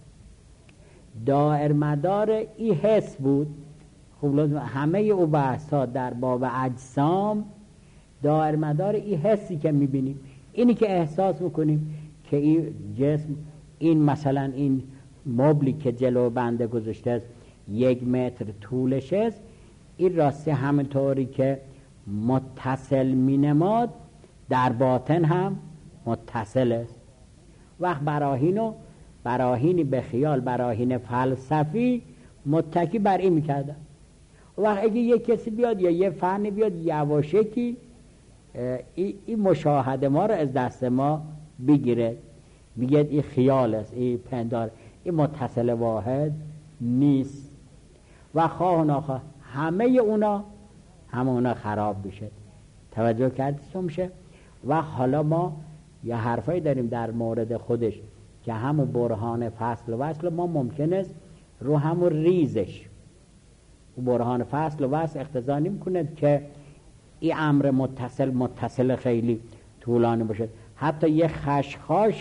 S1: دائر مدار این حس بود. خب همه او بحثا در باب اجسام دائر مدار این حسی که میبینیم، اینی که احساس میکنیم که این جسم، این مثلا این مبلی که جلو بنده گذاشته است 1 متر طولش است، این راستی همینطوری که متصل مینماد در باطن هم متصل است. وقت براهینی به خیال، براهین فلسفی متکی بر این میکردن. وقت اگه یه کسی بیاد یا یه فنی بیاد یواشکی این مشاهده ما رو از دست ما بگیره، بگید این خیال است، این پندار، این متصل واحد نیست، و خواه و ناخواه همه اونا خراب بشه. توجه کردید چون میشه؟ و حالا ما یه حرفایی داریم در مورد خودش که همون برهان فصل و وصل ما ممکن است رو همون ریزش برهان فصل و وصل اقتضا نمی‌کنه که این امر متصل خیلی طولانی باشه. حتی یه خشخاش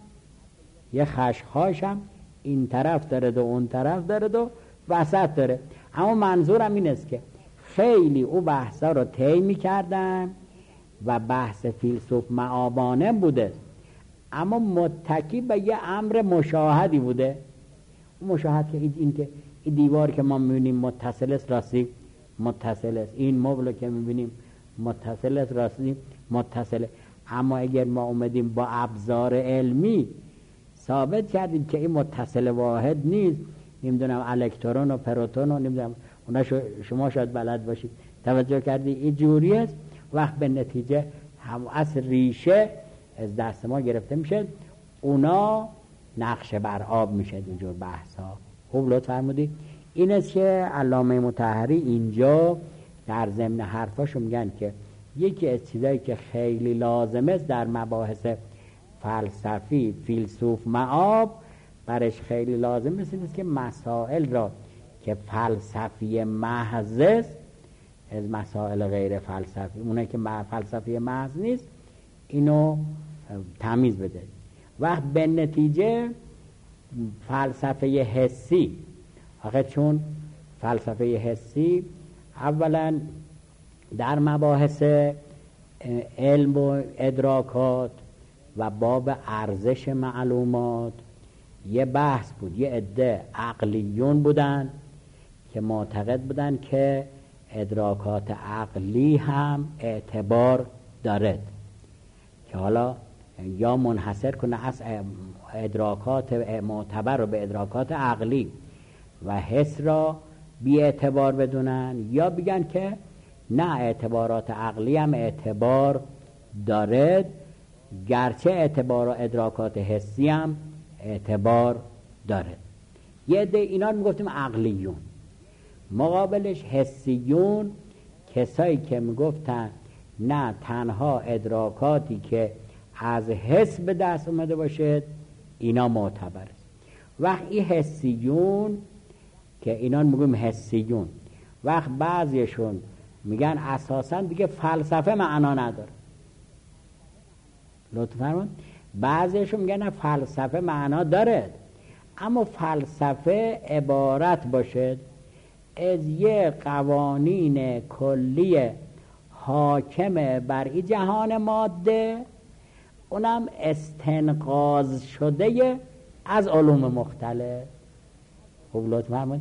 S1: هم این طرف داره و اون طرف داره و وسط داره. اما منظورم این است که خیلی او بحثا رو طی می‌کردن و بحث فیلسوف معابانه بوده، اما متکی به یه امر مشاهدی بوده. اون مشاهد که این دیوار که ما می‌بینیم متصل است، راستی متصل است، این مبل که می‌بینیم متصل است، راستی متصل. اما اگر ما اومدیم با ابزار علمی ثابت کردیم که این متصل واحد نیست، نمیدونم الکترون و پروتون و نمیدونم اونا شما شاید بلد باشید. توجه کردی این جوری است. وقت به نتیجه هم از ریشه از دست ما گرفته میشه، اونا نقشه بر آب میشه. اینجور بحث ها خوب لطف فرمودید. این است که علامه مطهری اینجا در ضمن حرفاشو میگن که یکی از چیزایی که خیلی لازمه است در مباحث فلسفی فیلسوف معاب برش خیلی لازم است که مسائل را که فلسفی محض است از مسائل غیر فلسفی، اونه که فلسفی محض نیست، اینو تمیز بده. وقت به نتیجه فلسفه حسی، آخه چون فلسفه حسی اولا در مباحث علم و ادراکات و باب ارزش معلومات یه بحث بود. یه عده عقلیون بودن که معتقد بودن که ادراکات عقلی هم اعتبار دارد، که حالا یا منحصر کنه از ادراکات معتبر رو به ادراکات عقلی و حس را بی اعتبار بدونن، یا بگن که نه اعتبارات عقلی هم اعتبار دارد، گرچه اعتبار و ادراکات حسی هم اعتبار دارد. یه عده اینا رو میگفتیم عقلیون، مقابلش حسیون، کسایی که میگفتن نه تنها ادراکاتی که از حس به دست اومده باشد اینا معتبر است. وقت این حسیون که اینا میگیم حسیون، وقت بعضیشون میگن اساسا دیگه فلسفه معنا نداره. لطفاً فرمایید. بعضیشون میگن نه فلسفه معنا داره، اما فلسفه عبارت باشد از یه قوانین کلی حاکم بر این جهان ماده، اونم استنقاض شده از علوم مختلف. خوب لطف فرمایید.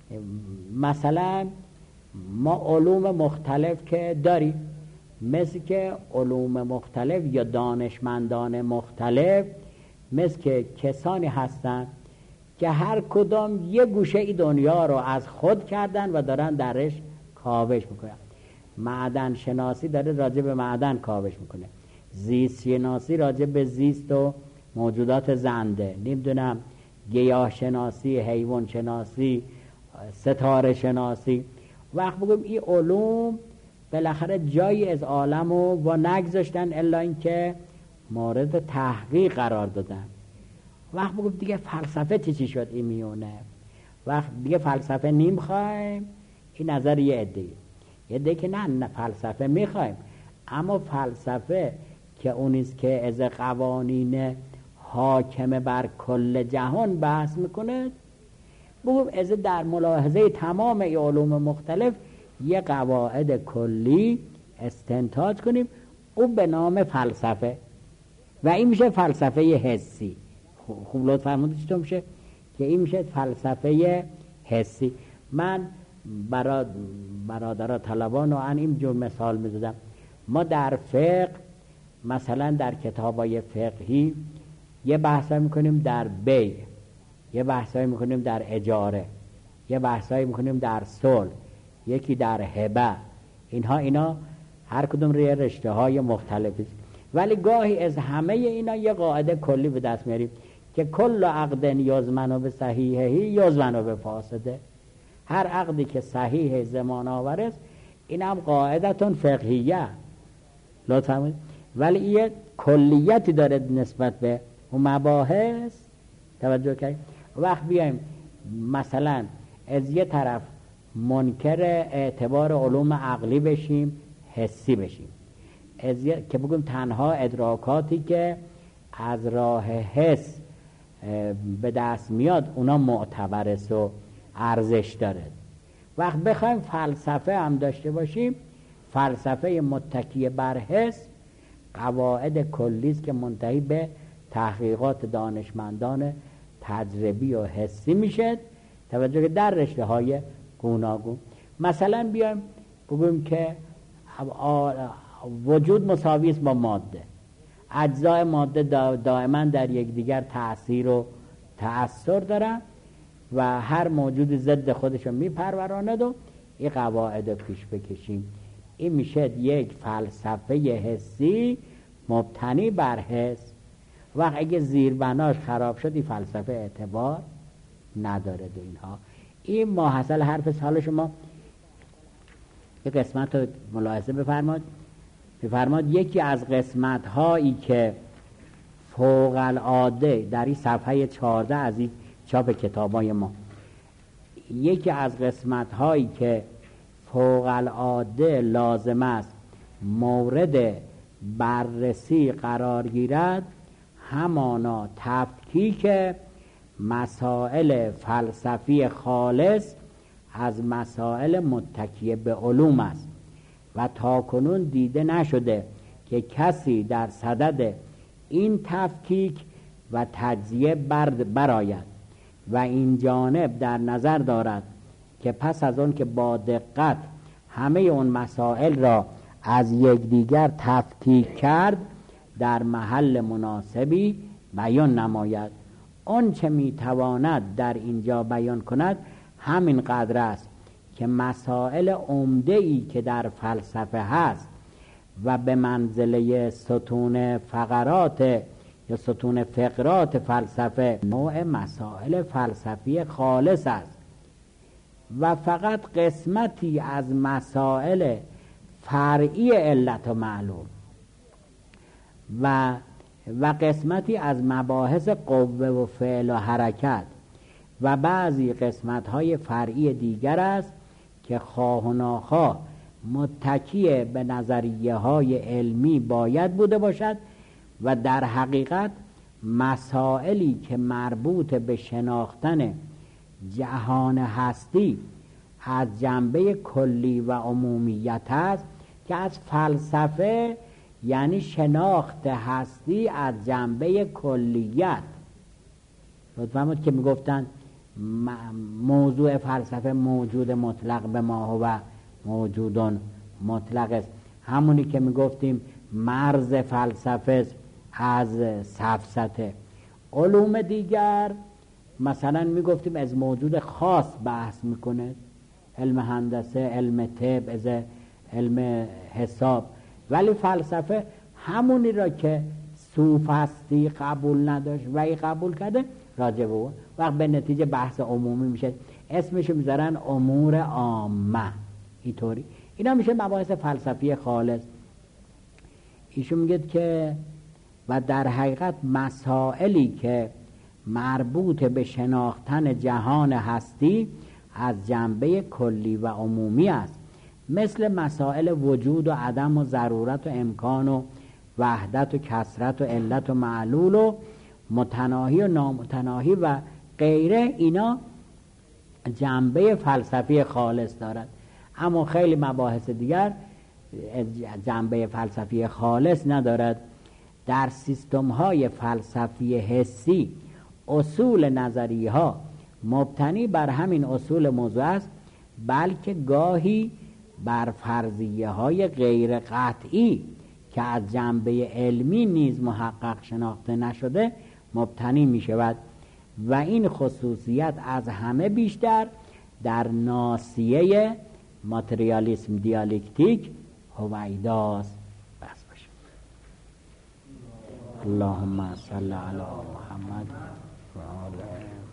S1: مثلا ما علوم مختلف که داریم، مثل که علوم مختلف یا دانشمندان مختلف، مثل که کسانی هستن که هر کدام یه گوشه ای دنیا رو از خود کردن و دارن درش کاوش میکنن. معدن شناسی داره راجع به معدن کاوش میکنه، زیست شناسی راجع به زیست و موجودات زنده، نمیدونم گیاه شناسی، حیوان شناسی، ستاره شناسی. وقت بگم این علوم بالاخره جایی از عالم رو نگذاشتن الا اینکه مورد تحقیق قرار دادن. وقت بگم دیگه فلسفه چی شد این میونه؟ وقت دیگه فلسفه نمیخوایم، این نظر یه عده که نه فلسفه میخوایم، اما فلسفه که اونیست که از قوانین حاکم بر کل جهان بحث میکنه، بگم از در ملاحظه تمام ای علوم مختلف یه قواعد کلی استنتاج کنیم، او به نام فلسفه، و این میشه فلسفه حسی. خوب لطف فرمودید چطور میشه که این میشه فلسفه حسی. من برادرها طلبان و این جور مثال میزدم. ما در فقه مثلا در کتابای فقهی یه بحثایی میکنیم در بیع، یه بحثایی میکنیم در اجاره، یه بحثایی میکنیم در صلح، یکی در هبه. اینا هر کدوم روی رشته های مختلفی، ولی گاهی از همه اینا یه قاعده کلی به دست میاریم که کل عقد یضمن به صحیحه یضمن به فاسده. هر عقدی که صحیح زمان آور است این هم قاعدتون فقهیه، لطفا، ولی یه کلیتی داره نسبت به اون مباحث. توجه کنید. وقت بیایم مثلا از یه طرف منکر اعتبار علوم عقلی بشیم، حسی بشیم، که بگیم تنها ادراکاتی که از راه حس به دست میاد اونا معتبر است و ارزش داره. وقت بخوایم فلسفه هم داشته باشیم، فلسفه متکی بر حس قواعد کلی است که منتهی به تحقیقات دانشمندان تجربی و حسی میشه. توجه که در رشته های گوناگون مثلا بیایم بگویم که وجود مساوی است با ماده، اجزای ماده دائما در یکدیگر تأثیر و تأثیر دارن، و هر موجود ضد خودشو میپروراند و این قواعد پیش بکشیم. این میشه یک فلسفه حسی مبتنی بر حس. وقت اگه زیربناش خراب شد این فلسفه اعتبار نداره. دو اینها این ماحصل حرف. حالا شما یک قسمت رو ملاحظه بفرماد. یکی از قسمت هایی که فوق العاده در این صفحه 14 از این چاپ کتابای ما، یکی از قسمت هایی که فوق العاده لازم است مورد بررسی قرار گیرد، همانا تفکیک مسائل فلسفی خالص از مسائل متکیه به علوم است و تاکنون دیده نشده که کسی در صدد این تفکیک و تجزیه برآید و این جانب در نظر دارد که پس از آن که با دقت همه اون مسائل را از یکدیگر تفکیک کرد در محل مناسبی بیان نماید. آن چه میتواند در اینجا بیان کند همین قدر است که مسائل عمده‌ای که در فلسفه هست و به منزله ستون فقرات یا ستون فقرات فلسفه نوع مسائل فلسفی خالص است و فقط قسمتی از مسائل فرعی علت و معلوم و قسمتی از مباحث قوه و فعل و حرکت و بعضی قسمت‌های فرعی دیگر است که خواه و ناخواه متکی به نظریه‌های علمی باید بوده باشد و در حقیقت مسائلی که مربوط به شناختن جهان هستی از جنبه کلی و عمومیت است که از فلسفه یعنی شناخت هستی از جنبه کلیت. فهمید که میگفتن موضوع فلسفه موجود مطلق به ما و موجودون مطلق است. همونی که میگفتیم مرز فلسفه از سفسطه. علوم دیگر مثلا میگفتیم از موجود خاص بحث میکنه، علم هندسه، علم طب، از علم حساب، ولی فلسفه همونی را که سوفسطی قبول نداشت و ای قبول کرده راجع به اون وقت به نتیجه بحث عمومی میشه، اسمشو میذارن امور عامه. اینطوری اینا میشه مباحث فلسفی خالص. ایشون میگه که و در حقیقت مسائلی که مربوط به شناختن جهان هستی از جنبه کلی و عمومی است، مثل مسائل وجود و عدم و ضرورت و امکان و وحدت و کثرت و علت و معلول و متناهی و نامتناهی و غیره، اینا جنبه فلسفی خالص دارد. اما خیلی مباحث دیگر جنبه فلسفی خالص ندارد. در سیستم های فلسفی حسی اصول نظریه ها مبتنی بر همین اصول موضوع است، بلکه گاهی بر فرضیه های غیر قطعی که از جنبه علمی نیز محقق شناخته نشده مبتنی می شود و این خصوصیت از همه بیشتر در ناصیه ماتریالیسم دیالکتیک هویداست. بس باشه. اللهم صل علی محمد و آله